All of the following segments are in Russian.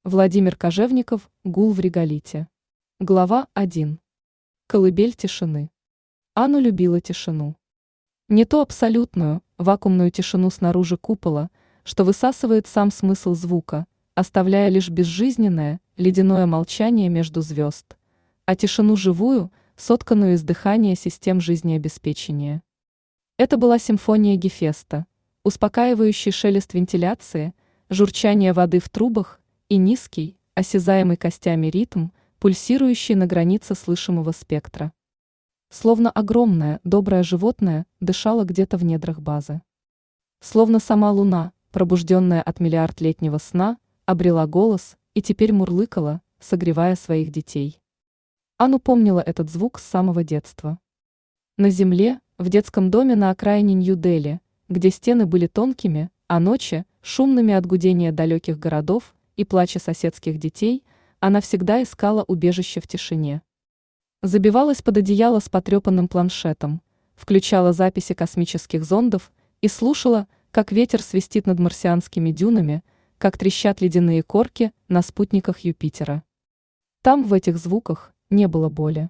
Владимир Кожевников «Гул в реголите». Глава 1. Колыбель тишины. Анну любила тишину. Не ту абсолютную, вакуумную тишину снаружи купола, что высасывает сам смысл звука, оставляя лишь безжизненное, ледяное молчание между звезд, а тишину живую, сотканную из дыхания систем жизнеобеспечения. Это была симфония Гефеста, успокаивающий шелест вентиляции, журчание воды в трубах и низкий, осязаемый костями ритм, пульсирующий на границе слышимого спектра. Словно огромное, доброе животное дышало где-то в недрах базы. Словно сама луна, пробужденная от миллиардлетнего сна, обрела голос и теперь мурлыкала, согревая своих детей. Анну помнила этот звук с самого детства. На земле, в детском доме на окраине Нью-Дели, где стены были тонкими, а ночи – шумными от гудения далеких городов и плача соседских детей, она всегда искала убежище в тишине. Забивалась под одеяло с потрепанным планшетом, включала записи космических зондов и слушала, как ветер свистит над марсианскими дюнами, как трещат ледяные корки на спутниках Юпитера. Там, в этих звуках, не было боли.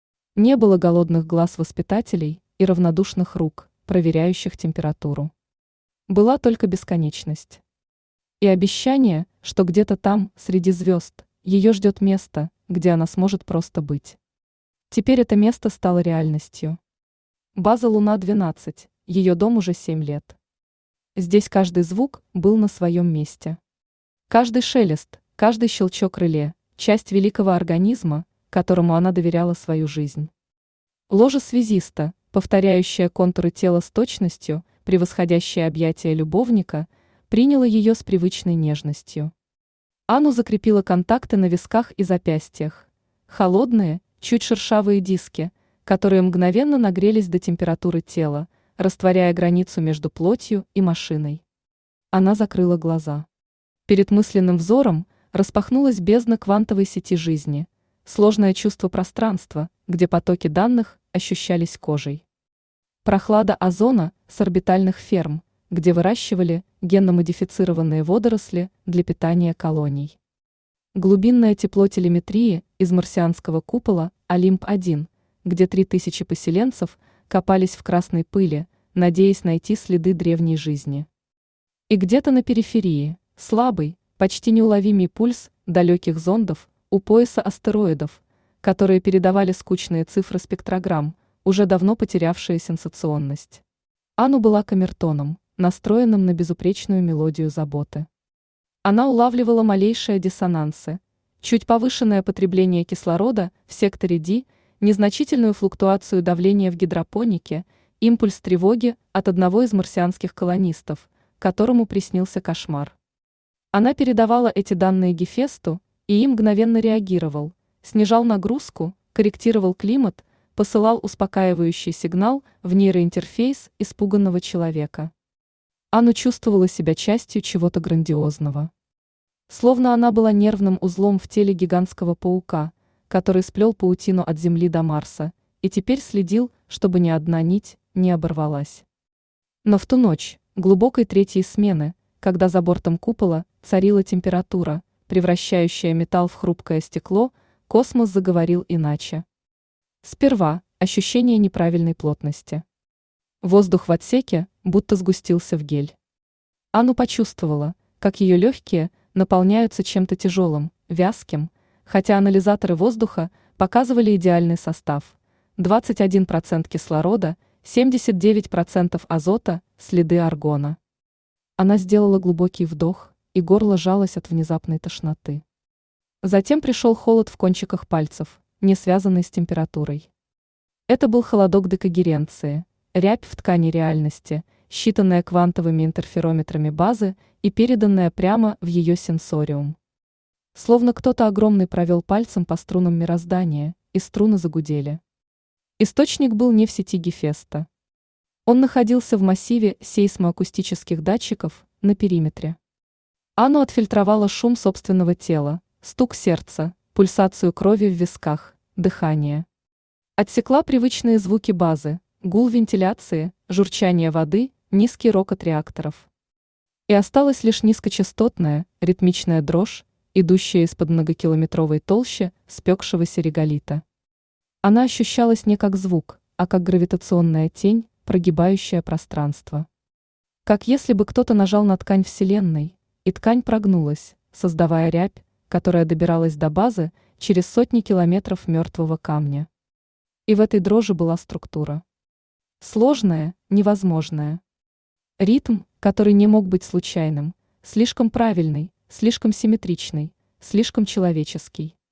Не было голодных глаз воспитателей и равнодушных рук, проверяющих температуру. Была только бесконечность. И обещание, что где-то там, среди звезд, ее ждет место, где она сможет просто быть. Теперь это место стало реальностью. База Луна-12, ее дом уже 7 лет. Здесь каждый звук был на своем месте. Каждый шелест, каждый щелчок реле – часть великого организма, которому она доверяла свою жизнь. Ложа связиста, повторяющая контуры тела с точностью, превосходящая объятия любовника, приняла ее с привычной нежностью. Анну закрепила контакты на висках и запястьях. Холодные, чуть шершавые диски, которые мгновенно нагрелись до температуры тела, растворяя границу между плотью и машиной. Она закрыла глаза. Перед мысленным взором распахнулась бездна квантовой сети жизни, сложное чувство пространства, где потоки данных ощущались кожей. Прохлада озона с орбитальных ферм, где выращивали генно-модифицированные водоросли для питания колоний. Глубинное тепло телеметрии из марсианского купола Олимп-1, где 3000 поселенцев копались в красной пыли, надеясь найти следы древней жизни. И где-то на периферии, слабый, почти неуловимый пульс далеких зондов у пояса астероидов, которые передавали скучные цифры спектрограмм, уже давно потерявшие сенсационность. Анну была камертоном, настроенным на безупречную мелодию заботы. Она улавливала малейшие диссонансы, чуть повышенное потребление кислорода в секторе D, незначительную флуктуацию давления в гидропонике, импульс тревоги от одного из марсианских колонистов, которому приснился кошмар. Она передавала эти данные Гефесту, и им мгновенно реагировал, снижал нагрузку, корректировал климат, посылал успокаивающий сигнал в нейроинтерфейс испуганного человека. Анну чувствовала себя частью чего-то грандиозного. Словно она была нервным узлом в теле гигантского паука, который сплел паутину от Земли до Марса, и теперь следил, чтобы ни одна нить не оборвалась. Но в ту ночь, глубокой третьей смены, когда за бортом купола царила температура, превращающая металл в хрупкое стекло, космос заговорил иначе. Сперва ощущение неправильной плотности. Воздух в отсеке будто сгустился в гель. Анну почувствовала, как ее легкие наполняются чем-то тяжелым, вязким, хотя анализаторы воздуха показывали идеальный состав. 21% кислорода, 79% азота, следы аргона. Она сделала глубокий вдох, и горло жалось от внезапной тошноты. Затем пришел холод в кончиках пальцев, не связанный с температурой. Это был холодок декогеренции, рябь в ткани реальности, считанная квантовыми интерферометрами базы и переданная прямо в ее сенсориум. Словно кто-то огромный провел пальцем по струнам мироздания, и струны загудели. Источник был не в сети Гефеста. Он находился в массиве сейсмоакустических датчиков на периметре. Анну отфильтровала шум собственного тела, стук сердца, пульсацию крови в висках, дыхание. Отсекла привычные звуки базы, гул вентиляции, журчание воды, низкий рокот реакторов. И осталась лишь низкочастотная, ритмичная дрожь, идущая из-под многокилометровой толщи спекшегося реголита. Она ощущалась не как звук, а как гравитационная тень, прогибающая пространство. Как если бы кто-то нажал на ткань Вселенной, и ткань прогнулась, создавая рябь, которая добиралась до базы через сотни километров мертвого камня. И в этой дрожи была структура. Сложная, невозможная. Ритм, который не мог быть случайным, слишком правильный, слишком симметричный, слишком человеческий.